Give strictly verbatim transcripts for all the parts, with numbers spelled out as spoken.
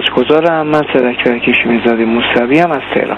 سپاسگزارم. من صدک کشمیرزاده موسوی ام از تهران.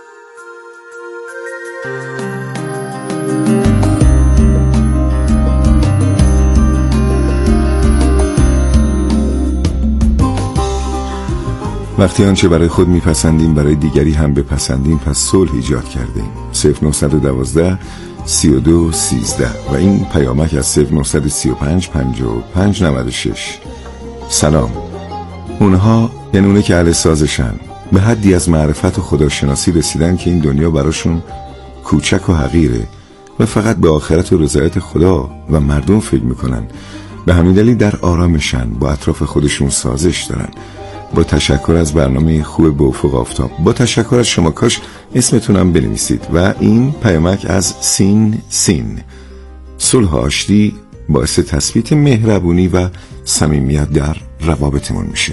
وقتی آنچه برای خود میپسندیم برای دیگری هم بپسندیم، پس صلح ایجاد کردیم. صفر نهصد و دوازده سی و دو سیزده و این پیامک از صفر نهصد و سی و پنج پنجاه و پنج نود و شش. سلام. اونها یعنی اونه که اهل سازشن به حدی از معرفت و خداشناسی رسیدن که این دنیا براشون کوچک و حقیره و فقط به آخرت و رضایت خدا و مردم فکر میکنن. به همین دلیل در آرامشن، با اطراف خودشون سازش دارن. با تشکر از برنامه خوب به افق آفتاب، با تشکر از شما، کاش اسمتونم بنویسید. و این پیامک از سین سین. صلح آشتی باعث تثبیت مهربونی و صمیمیت در روابطمون میشه.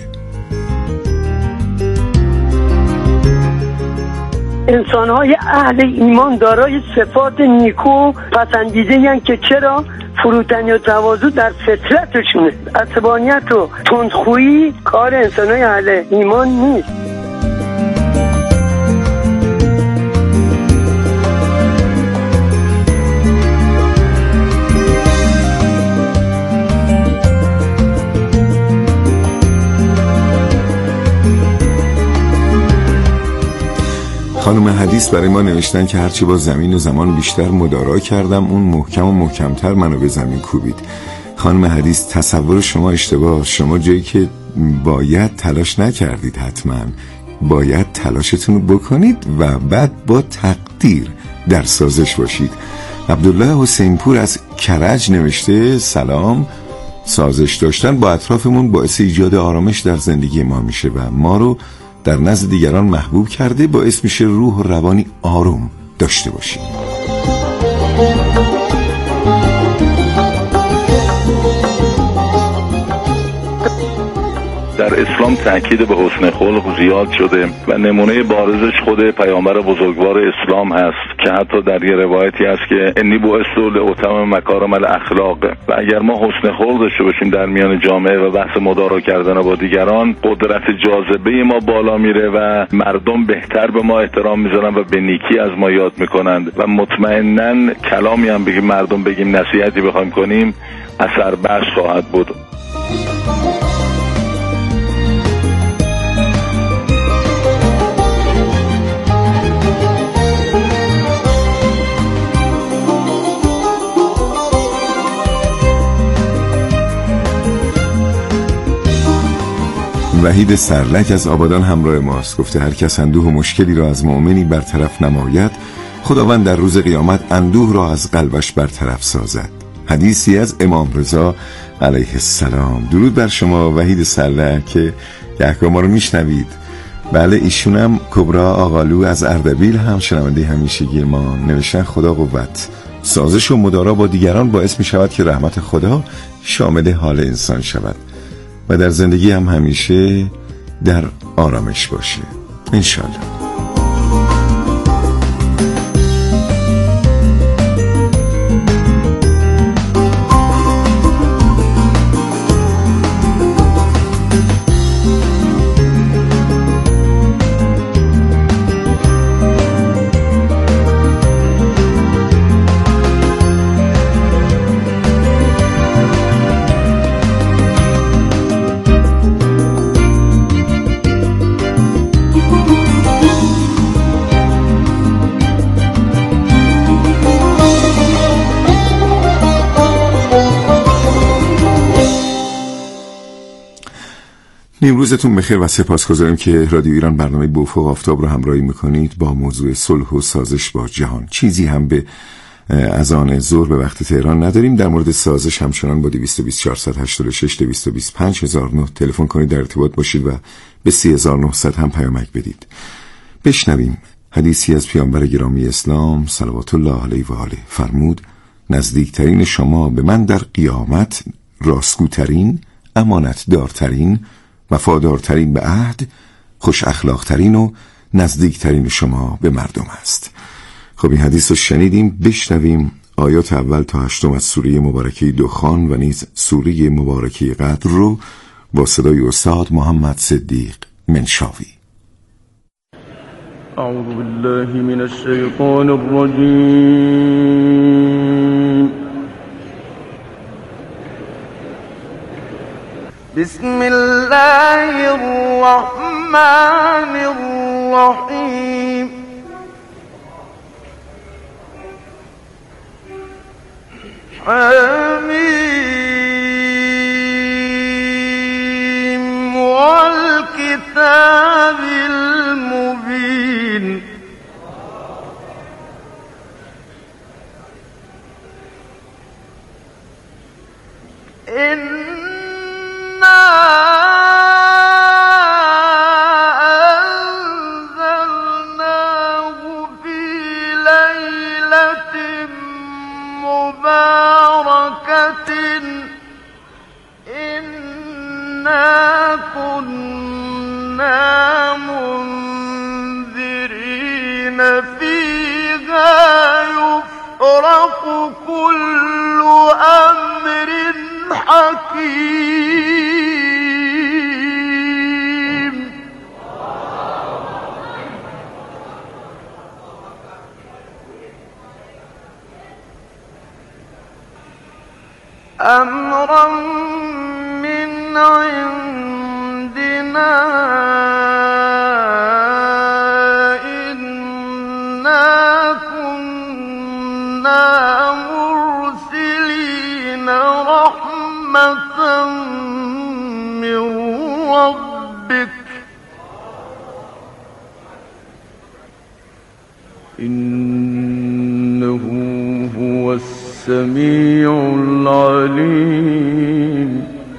انسان‌های اهل ایمان دارای صفات نیکو پسندیده یعنی که چرا؟ فروتنی و تواضع در فطرتشونه. عصبانیت و تندخویی کار انسان‌های اهل ایمان نیست. خانم حدیث برای ما نوشتن که هرچی با زمین و زمان بیشتر مدارا کردم، اون محکم و محکمتر منو به زمین کوبید. خانم حدیث، تصور شما اشتباه. شما جایی که باید تلاش نکردید، حتما باید تلاشتون رو بکنید و بعد با تقدیر در سازش باشید. عبدالله حسین پور از کرج نوشته سلام. سازش داشتن با اطرافمون باعث ایجاد آرامش در زندگی ما میشه و ما رو در نزد دیگران محبوب کرده، باعث میشه روح و روانی آروم داشته باشیم. در اسلام تاکید به حسن خلق زیاد شده و نمونه بارزش خود پیامبر بزرگوار اسلام هست که حتی در یه روایتی هست که انی بعثت لاتمم مکارم الاخلاق. و اگر ما حسن خلق داشته باشیم در میان جامعه و بحث مدارا کردن با دیگران، قدرت جاذبه ما بالا میره و مردم بهتر به ما احترام میذارن و به نیکی از ما یاد میکنند و مطمئناً کلامی هم بگیم مردم بگیم، نصیحتی بخوایم کنیم، اثر بخش خواهد بود. وحید سرلک از آبادان همراه ماست. گفته هر کس اندوه و مشکلی را از مؤمنی برطرف نماید، خداوند در روز قیامت اندوه را از قلبش برطرف سازد. حدیثی از امام رضا علیه السلام. درود بر شما وحید سرلک که گهگاه ما رو میشنوید. بله، ایشونم کبرا آقالو از اردبیل هم شنونده همیشگی ما نوشتن خدا قوت. سازش و مدارا با دیگران باعث می شود که رحمت خدا شامل حال انسان شود و در زندگی هم همیشه در آرامش باشه انشالله. نیمروزتون بخیر و سپاسگزاریم که رادیو ایران برنامه به افق آفتاب رو همراهی میکنید با موضوع صلح و سازش با جهان. چیزی هم به از آن ظهر به وقت تهران نداریم. در مورد سازش همچنان با دویست و بیست چهارصد و هشتاد و شش دویست و بیست پنج هزار و نه تلفن کنید، در ارتباط باشید و به سی هزار و نهصد هم پیامک بدید. بشنویم حدیثی از پیامبر گرامی اسلام صلوات الله علیه و آله. فرمود نزدیکترین شما به من در قیامت راستگوترین، امانتدارترین، وفادارترین به عهد، خوش اخلاقترین و نزدیکترین شما به مردم است. خب این حدیث رو شنیدیم. بشنویم آیات اول تا هشتم از سوره مبارکه دخان و نیز سوره مبارکه قدر رو با صدای استاد محمد صدیق منشاوی. اعوذ بالله من الشیطان الرجیم. بسم الله الرحمن الرحیم. حمیم والکتاب المبین. إنا أنزلناه في ليلة مباركة إنا كنا منذرين فيها يفرق كل أمر حكيم. أمرا من عندنا إنا كنا مرسلين رحمة من ربك إنه هو السميع العليم.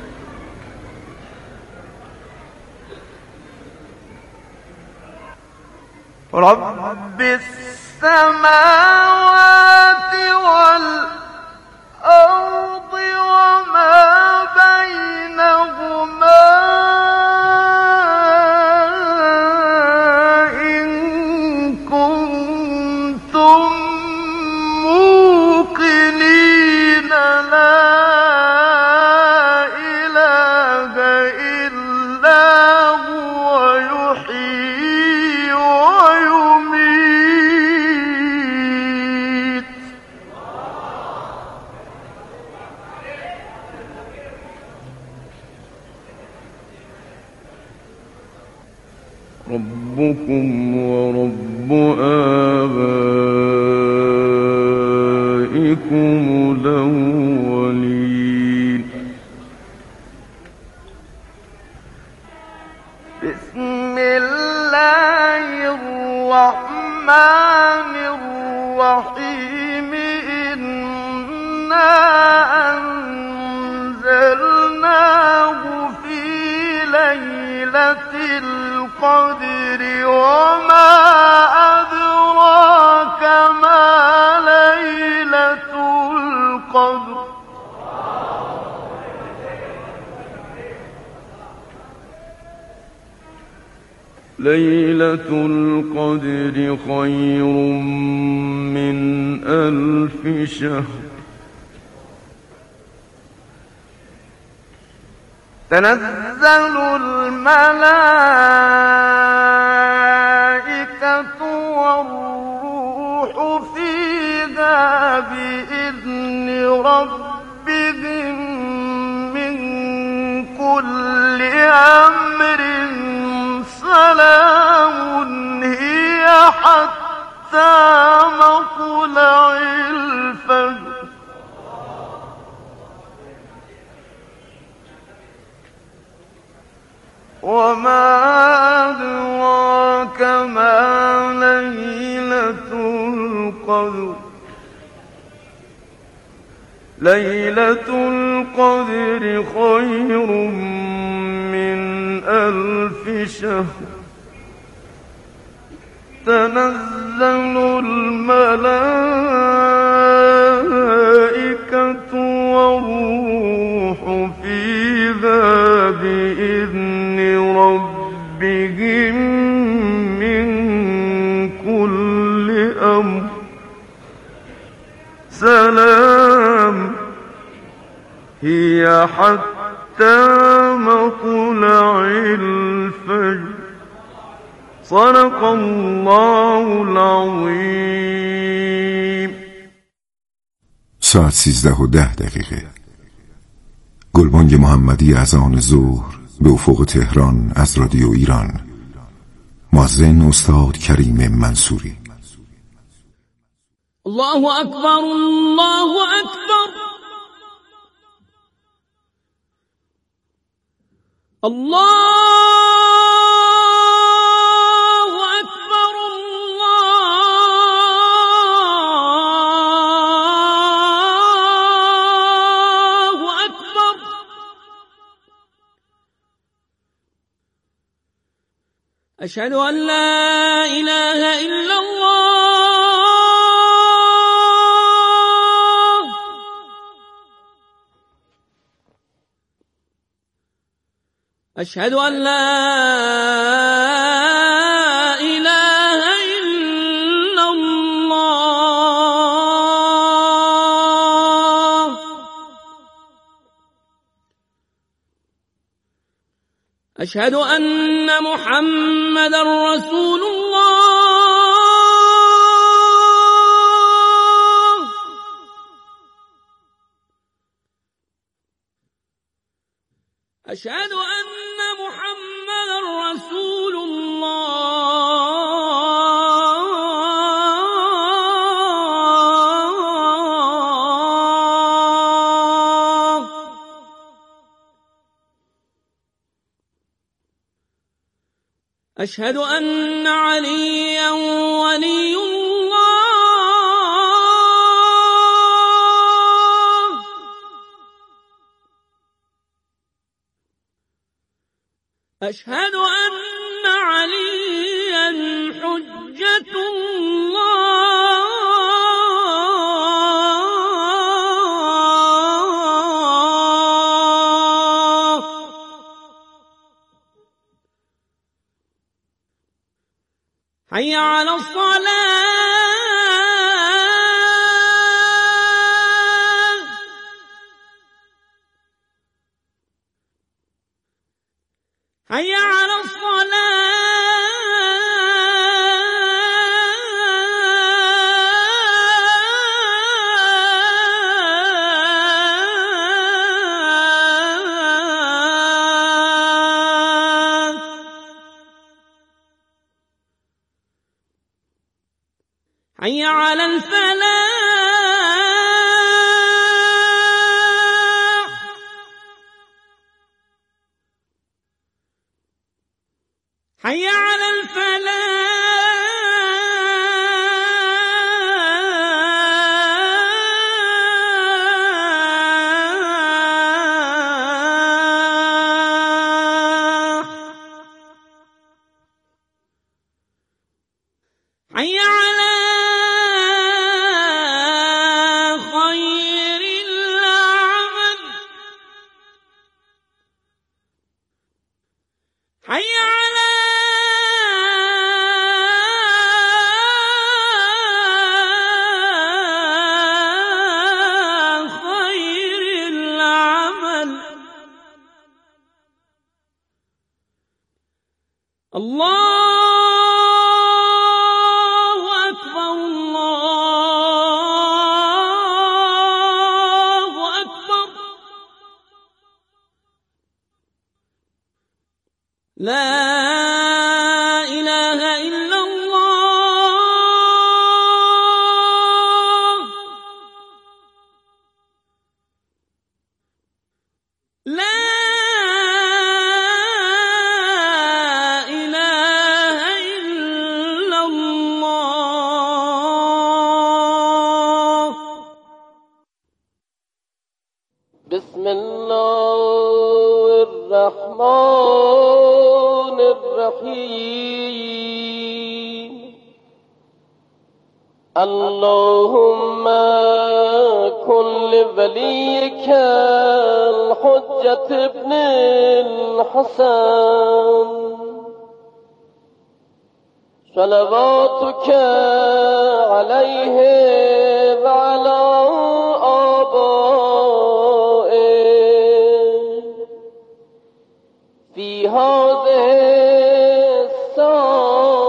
رب السماوات والأرض وما بينهما إن كنتم موقنين لا إله إلا هو يحيي ويميت. ربكم ورب آبائكم الأولين. بسم الله الرحمن الرحيم. إنا أنزلناه في ليلة القدر وما أدراك ما ليلة القدر. ليلة القدر خير من ألف شهر. تنزل الملائكة والروح فيها بإذن ربهم من كل أمر. سلام هي حتى مطلع الفجر. وما أدراك ما ليلة القدر. ليلة القدر خير من ألف شهر. تنزل الملائكة والروح فيها بإذن ربهم من كل أمر. سلام هي حتى مطلع الفجر. صدق الله العظیم. ساعت سیزده و ده دقیقه. گلبانگ محمدی از آن ظهر به افق تهران از رادیو ایران. مؤذن استاد کریم منصوری. الله اکبر، الله اکبر، الله اکبر، الله اکبر. اشهد ان لا اله الا الله، اشهد ان لا اله الا الله، اشهد ان محمدا رسول الله، اشهد ان محمدا رسول الله. اشهد ان عليا ولي الله، اشهد ان عليا حجة الله. حي على الصلاة، حي على الصلاة، حي على الفلاح، حي على الفلاح. حي على خير العمل، حي على خير العمل. الله أكبر، الله أكبر. لا إله إلا الله، لا إله إلا الله. بسم الله الرحمن الرحيم. اللهم كن لوليك الحجة ابن الحسن صلواتك عليه وعلى آبائه في هذه الساعة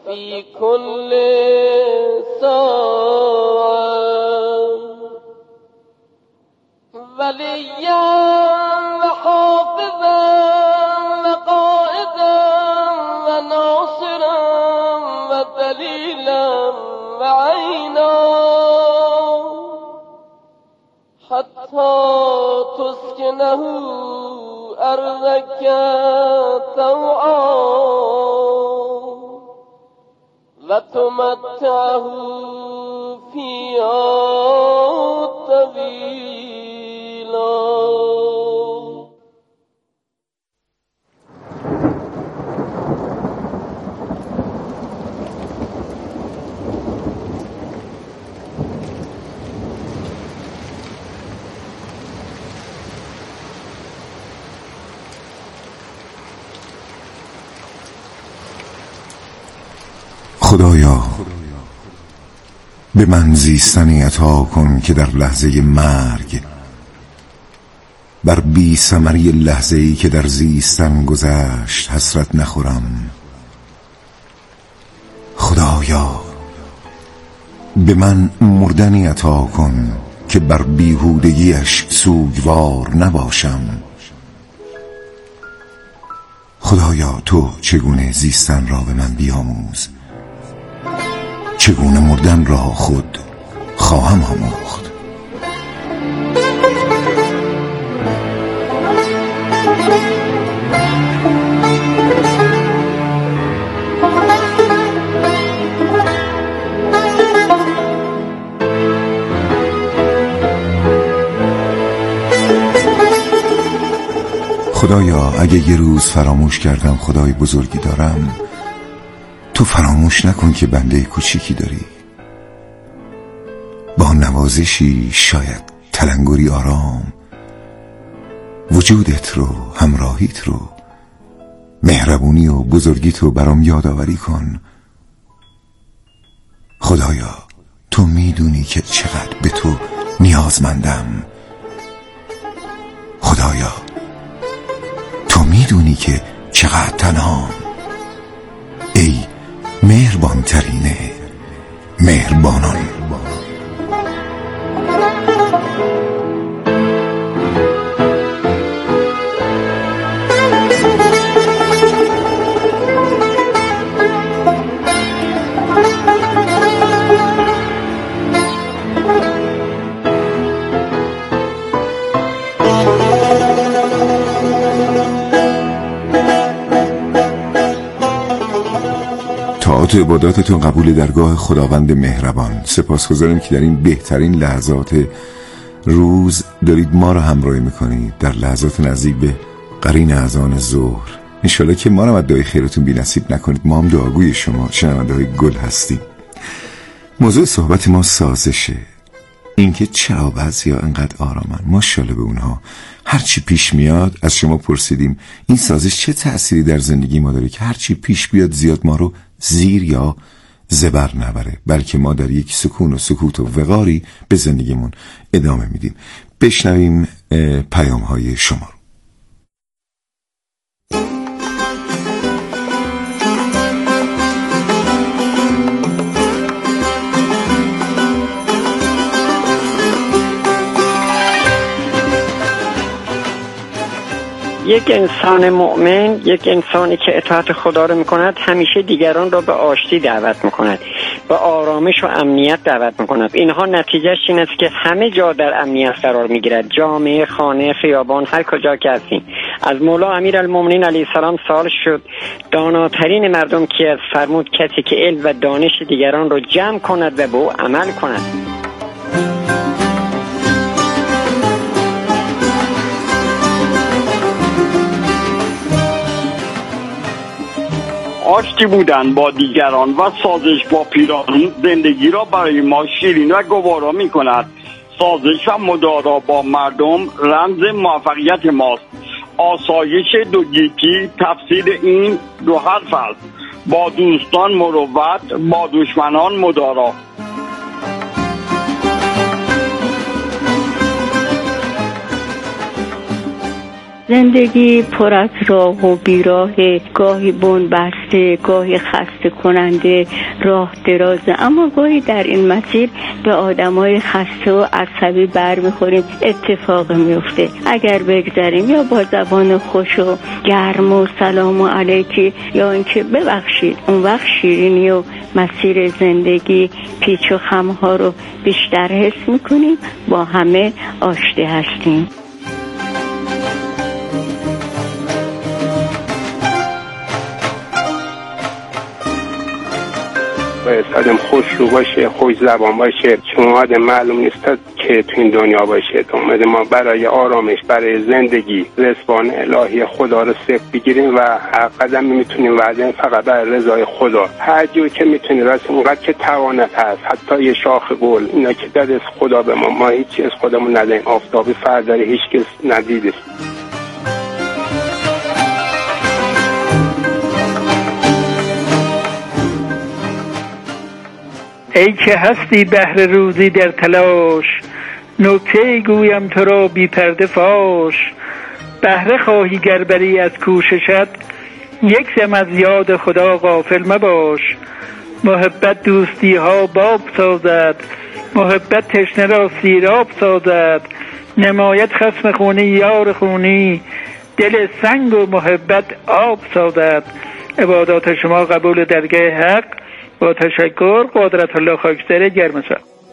فی کل ساعة ولیا و حافظا و قائدا و ناصرا و دلیلا و عینا حتی تسکنه أرضك طوعا وتمتعه فيها طويلا. خدایا به من زیستنی عطا کن که در لحظه مرگ بر بی ثمری لحظه‌ای که در زیستن گذشت حسرت نخورم. خدایا به من مردنی عطا کن که بر بیهودگیش سوگوار نباشم. خدایا تو چگونه زیستن را به من بیاموز، چگونه مردن را خود خواهم آموخت. خدایا اگه یه روز فراموش کردم خدای بزرگی دارم، تو فراموش نکن که بنده کوچیکی داری. با نوازشی شاید تلنگری آرام وجودت رو، همراهیت رو، مهربونی و بزرگیت رو برام یادآوری کن. خدایا تو میدونی که چقدر به تو نیازمندم. خدایا تو میدونی که چقدر تنهام. ای مهربان ترینه مهربانان. طاعات و عباداتتون قبول درگاه خداوند مهربان. سپاسگزارم که در این بهترین لحظات روز دارید ما رو همراهی میکنید، در لحظات نزدیک به قرین اذان ظهر. انشالله که ما رو از دعای خیرتون بی نصیب نکنید. ما هم دعاگوی شما شنونده های گل هستیم. موضوع صحبت ما سازشه، اینکه چرا بعضیا انقدر آرامن. ماشاءالله به اونها. هرچی پیش میاد از شما پرسیدیم این سازش چه تأثیری در زندگی ما داره که هرچی پیش بیاد زیاد ما رو زیر یا زبر نبره، بلکه ما در یک سکون و سکوت و وقاری به زندگیمون ادامه میدیم. بشنویم پیام های شما رو. یک انسان مؤمن، یک انسانی که اطاعت خدا رو میکند، همیشه دیگران را به آشتی دعوت میکند، به آرامش و امنیت دعوت میکند. اینها نتیجهش این است که همه جا در امنیت قرار میگیرد، جامعه، خانه، خیابان، هر کجا که هستیم. از مولا امیرالمومنین علیه السلام سوال شد داناترین مردم کی است؟ فرمود کسی که علم و دانش دیگران را جمع کند و به او عمل کند. آشتی بودن با دیگران و سازش با پیران زندگی را برای ما شیرین و گوارا می کند. سازش و مدارا با مردم رمز موفقیت ماست. آسایش دو گیتی تفسیر این دو حرف است: با دوستان مروت، با دشمنان مدارا. زندگی پر از راه و بیراه، گاهی بن بسته، گاهی خسته کننده، راه درازه، اما گاهی در این مسیر به آدمای خسته و عصبی بر میخوریم، اتفاق میفته. اگر بگذاریم یا با زبان خوش و گرم و سلام و علیکی یا اینکه ببخشید، اون وقت شیرینی و مسیر زندگی پیچ و خمها رو بیشتر حس میکنیم، با همه آشتی هستیم. باید آدم خوش رو باشه، خوش زبان باشه، چون آدم معلوم نیست که تو این دنیا باشه. اومده ما برای آرامش، برای زندگی رضوان الهی خدا رو صرف بگیریم و هر قدم میتونیم وعده فقط برای رضای خدا. هر جور که میتونیم راست اونقدر که توانت هست، حتی یه شاخ گل اینا که در از خدا به ما، ما هیچ از خودمون نداریم، آفتابی فرداری هیچ کس ندیده. ای که هستی بهر روزی در تلاش، نکته گویم تو را بی پرده فاش. بهره خواهی گر بری از کوششت، یک دم از یاد خدا غافل مباش. محبت دوستی ها باب سازد، محبت تشنه را سیراب سازد. نمایت خصم خونی یار خونی، دل سنگ و محبت آب سازد. عبادات شما قبول درگاه حق، با تشکر. قدرت الله خاکستر گرمسا.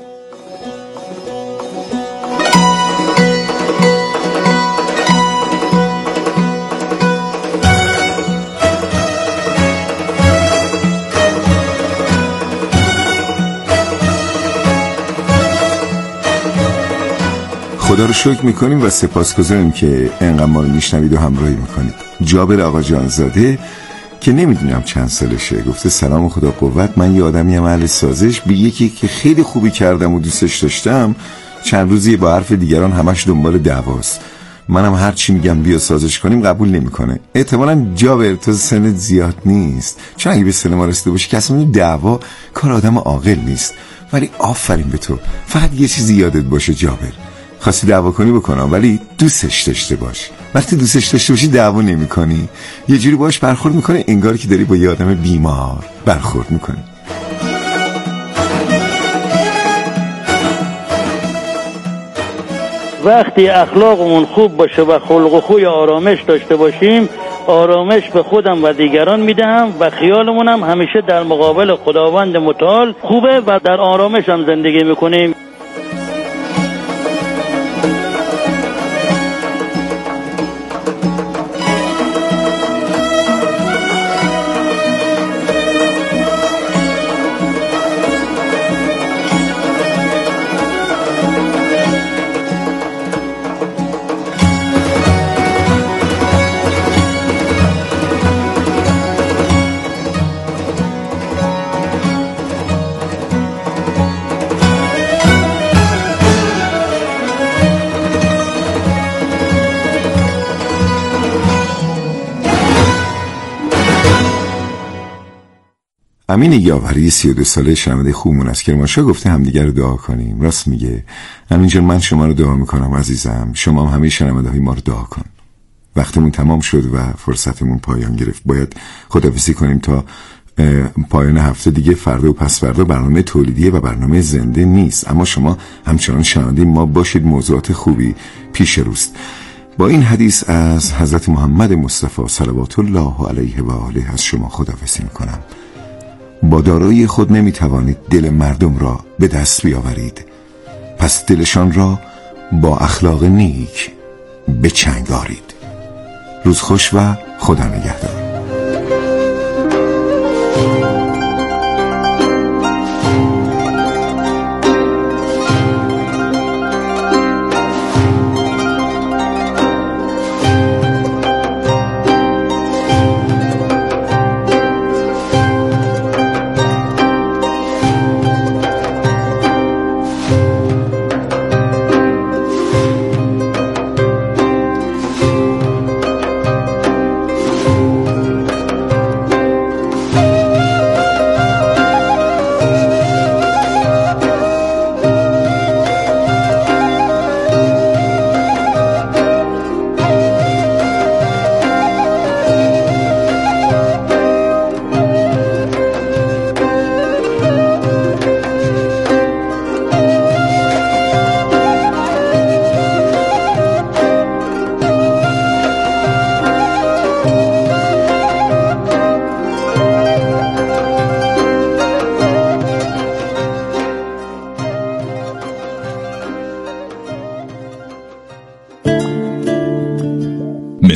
خدا رو شکر میکنیم و سپاسگزاریم که انقدر ما رو میشنوید و همراهی میکنید. جابر آقا جانزاده که نمیدونم چند سالشه گفته سلام خدا قوت، من یه آدمی ام اهل سازش، به یکی که خیلی خوبی کردم و دوستش داشتم چند روزی با حرف دیگران همش دنبال دعواست. منم هر چی میگم بیا سازش کنیم قبول نمیکنه. احتمالاً جابر تو سنت زیاد نیست، چون اگه به سن ما رسیده باشی که اصلا دعوا کار آدم عاقل نیست. ولی آفرین به تو، فقط یه چیزی یادت باشه جابر، خواستی دعوا کنی بکنم ولی دوستش داشته باش. وقتی دوستش داشته باشی دعوا نمی کنی، یه جوری باش برخورد میکنه انگار که داری با یه آدم بیمار برخورد میکنی. وقتی اخلاقمون خوب باشه و خلق و خوی آرامش داشته باشیم، آرامش به خودم و دیگران میدهم و خیالمون هم همیشه در مقابل خداوند متعال خوبه و در آرامش هم زندگی میکنیم. امین یاوری سی و دو ساله شنونده خوبمون از کرمانشاه گفته همدیگر رو دعا کنیم. راست میگه. امین جان من شما رو دعا میکنم عزیزم، شما هم همه شنونده های ما رو دعا کن. وقتمون تمام شد و فرصتمون پایان گرفت، باید خداحافظی کنیم تا پایان هفته دیگه. فردا و پس فردا برنامه تولیدیه و برنامه زنده نیست، اما شما همچنان شنونده ما باشید، موضوعات خوبی پیش روست. با این حدیث از حضرت محمد مصطفی صلوات الله علیه و آله از شما خداحافظی میکنم. با دارایی خود نمیتوانید دل مردم را به دست بیاورید، پس دلشان را با اخلاق نیک به چنگ آرید. روز خوش و خدا نگهدار.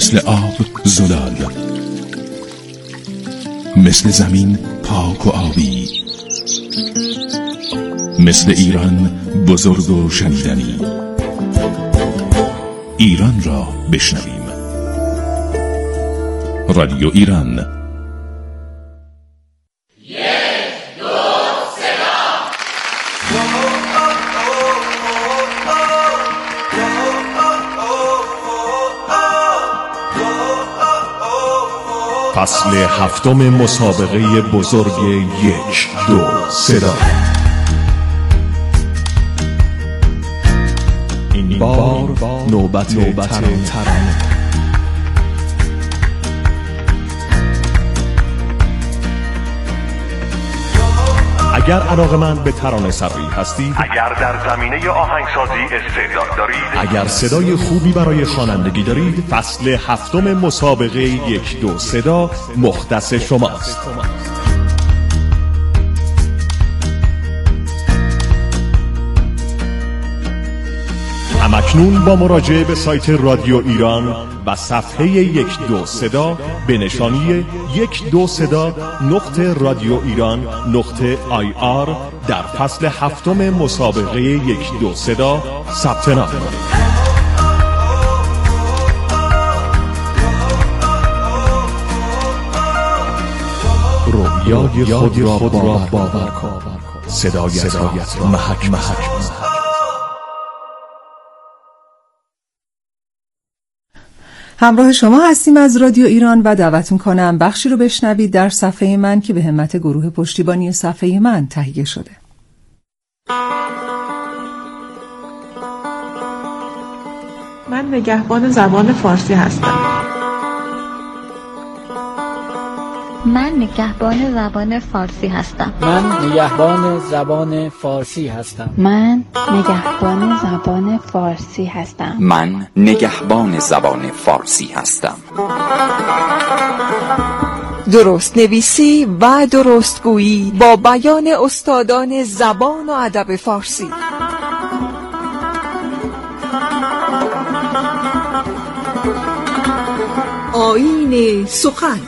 مثل آب زلال، مثل زمین پاک و آبی، مثل ایران بزرگ و شنیدنی. ایران را بشنویم. رادیو ایران. فصل هفتم مسابقه بزرگ یک دو صدا. این بار نوبت ترانه. اگر علاقه‌مند به ترانه سرایی هستید، اگر در زمینه آهنگسازی استعداد دارید، اگر صدای خوبی برای خوانندگی دارید، فصل هفتم مسابقه یک دو صدا مختص شماست. همکنون با مراجعه به سایت رادیو ایران و صفحه یک دو صدا به نشانی یک دو صدا نقطه رادیو ایران نقطه آی آر در فصل هفتم مسابقه یک دو صدا ثبت نام کنید. رویای خود را باور کن، صدایت را محک محک. همراه شما هستیم از رادیو ایران و دعوتون کنم بخشی رو بشنوید در صفحه من که به همت گروه پشتیبانی صفحه من تهیه شده. من نگهبان زبان فارسی هستم. من نگهبان زبان فارسی هستم. من نگهبان زبان فارسی هستم. من نگهبان زبان فارسی هستم. من نگهبان زبان فارسی هستم. درست نویسی و درست گویی با بیان استادان زبان و ادب فارسی. آیین سخن.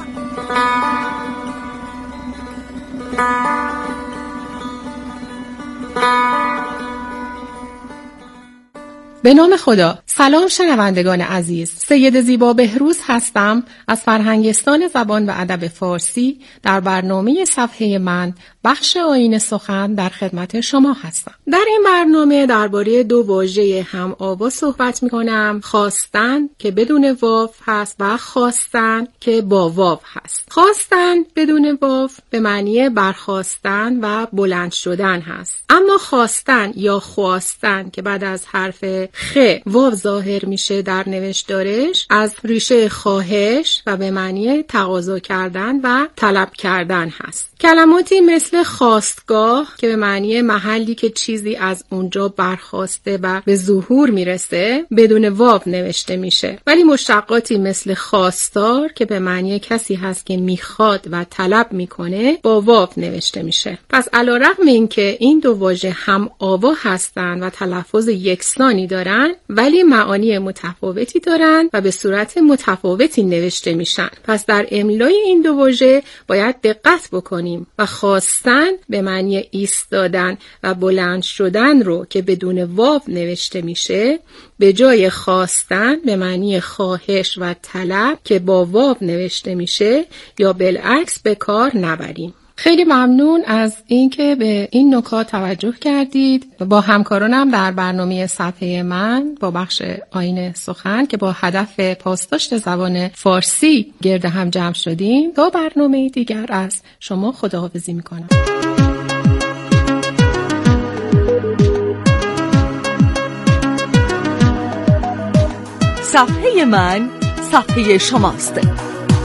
به نام خدا. سلام شنوندگان عزیز، سید زیبا بهروز هستم از فرهنگستان زبان و ادب فارسی. در برنامه صفحه من بخش آیین سخن در خدمت شما هستم. در این برنامه درباره دو واژه هم آوا صحبت می‌کنم، خواستن که بدون واو هست و خواستن که با واو هست. خواستن بدون واو به معنی برخاستن و بلند شدن هست، اما خواستن یا خواستن که بعد از حرف خ واو ظاهر میشه در نوشتارش از ریشه خواهش و به معنی تقاضا کردن و طلب کردن هست. کلماتی مثل خواستگاه که به معنی محلی که چیزی از اونجا برخاسته و به ظهور میرسه بدون واو نوشته میشه، ولی مشتقاتی مثل خواستار که به معنی کسی هست که میخواد و طلب میکنه با واو نوشته میشه. پس علیرغم اینکه این دو واژه هم آوا هستن و تلفظ یکسانی دارن، ولی معانی متفاوتی دارن و به صورت متفاوتی نوشته میشن. پس در املای این دو واژه باید دقت بکنیم و خواستن به معنی ایستادن و بلند شدن رو که بدون واو نوشته میشه به جای خواستن به معنی خواهش و طلب که با واو نوشته میشه یا بالعکس به کار نبریم. خیلی ممنون از اینکه به این نکات توجه کردید. با همکارانم در برنامه صفحه من با بخش آیین سخن که با هدف پاسداشت زبان فارسی گرد هم جمع شدیم، تا برنامه دیگر از شما خداحافظی میکنم. صفحه من صفحه شماست.